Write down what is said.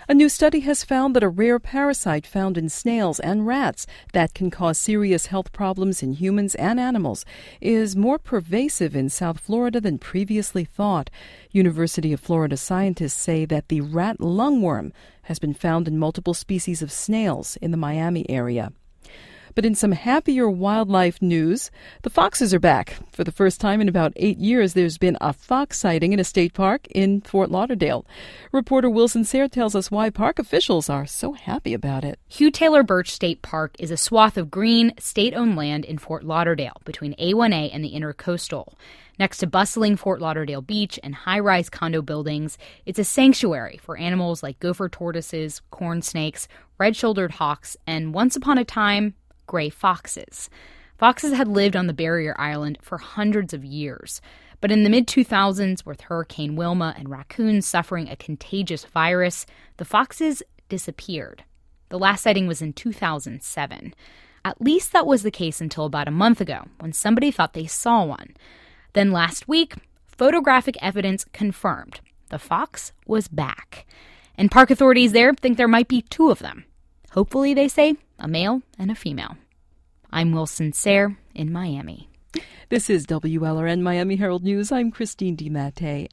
A new study has found that a rare parasite found in snails and rats that can cause serious health problems in humans and animals is more pervasive in South Florida than previously thought. University of Florida scientists say that the rat lungworm has been found in multiple species of snails in the Miami area. But in some happier wildlife news, the foxes are back. For the first time in about 8 years, there's been a fox sighting in a state park in Fort Lauderdale. Reporter Wilson Sayre tells us why park officials are so happy about it. Hugh Taylor Birch State Park is a swath of green, state-owned land in Fort Lauderdale between A1A and the Intercoastal. Next to bustling Fort Lauderdale Beach and high-rise condo buildings, it's a sanctuary for animals like gopher tortoises, corn snakes, red-shouldered hawks, and once upon a time, gray foxes. Foxes had lived on the barrier island for hundreds of years. But in the mid-2000s, with Hurricane Wilma and raccoons suffering a contagious virus, the foxes disappeared. The last sighting was in 2007. At least that was the case until about a month ago, when somebody thought they saw one. Then last week, photographic evidence confirmed the fox was back. And park authorities there think there might be two of them. Hopefully, they say, a male and a female. I'm Wilson Sayre in Miami. This is WLRN Miami Herald News. I'm Christine DiMattei.